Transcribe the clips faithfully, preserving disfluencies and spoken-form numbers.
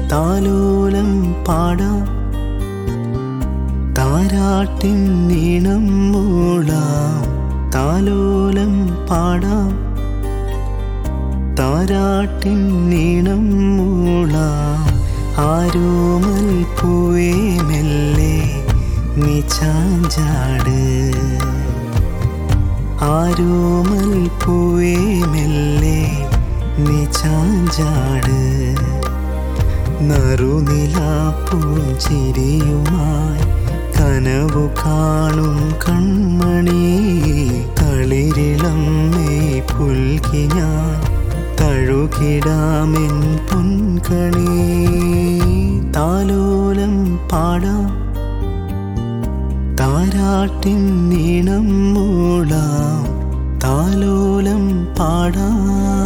താലോലം പാടാം, താരാട്ടിൻ ഈണം മൂളാം. താലോലം പാടാം, താരാട്ടിൻ ഈണം മൂളാം. ആരോമൽ പൂവേ മെല്ലെ നീ ചാഞ്ചാട്, ആരോമൽ പൂവേ മെല്ലെ നീ ചാഞ്ചാട്. നറുനിലാപ്പൂഞ്ചിരിയുമായി കനവു കാണും കൺമണി. തളിരിളം മെയ് പുൽകി ഞാൻ തഴുകിടാമെൻ പൊൻകണി. താലോലം പാടാം, താരാട്ടിൻ ഈണം മൂളാം. താലോലം പാടാം.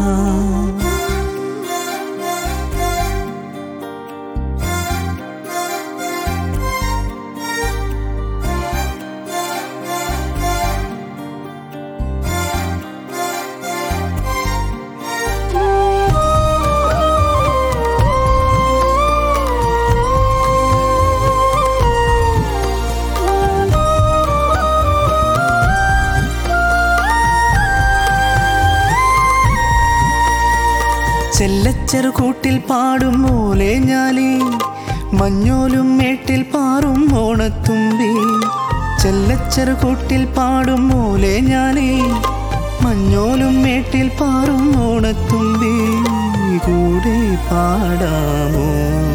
ചെല്ലച്ചെറുകൂട്ടിൽ പാടും മൂലെ ഞാലി, മഞ്ഞോലും മേട്ടിൽ പാറും ഓണത്തുമ്പി. ചെല്ലച്ചെറുകൂട്ടിൽ പാടും മൂലെ ഞാലി, മഞ്ഞോലും മേട്ടിൽ പാറും ഓണത്തുമ്പി. കൂടെ പാടാമോ,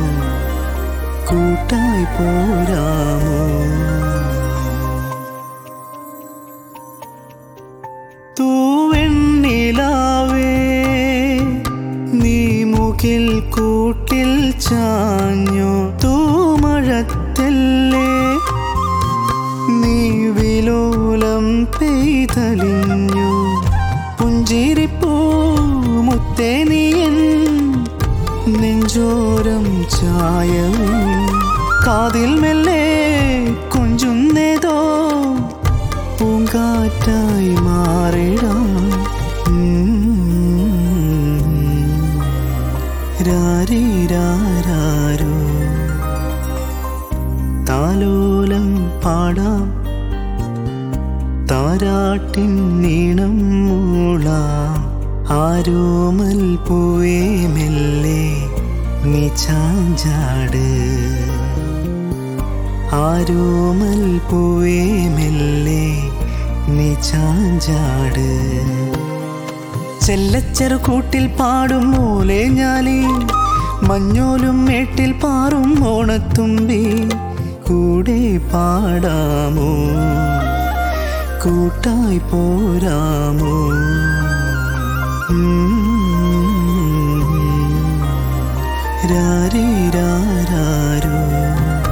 കൂട്ടായി പോരാമോ? തൂവെണ്ണിലാവേ മുകിൽ കൂട്ടിൽ ചാഞ്ഞു, തൂമഴത്തല്ലേ നീ വിലോലം പെയ്തലിഞ്ഞു. പുഞ്ചിരിപ്പൂ മുത്തേ നീയൻ നെഞ്ചോരം ചായവും. കാതിൽ മെല്ലെ കൊഞ്ചുന്നേതോ പൂങ്കാറ്റായി മാറിടാം. രാരീരാരോ താലോലം പാടാം, താരാട്ടിൻ ഈണം മൂളാം. ആരോമൽ പൂവേ മെല്ലെ നീ ചാഞ്ചാട്, ആരോമൽ പൂവേ മെല്ലെ നീ ചാഞ്ചാട്. ചെല്ലച്ചെറുകൂട്ടിൽ പാടും മൂലെ ഞാലി, മഞ്ഞോലും മേട്ടിൽ പാറും ഓണത്തുമ്പി. കൂടെ പാടാമോ, കൂട്ടായി പോരാമോ? രാരീരാരോ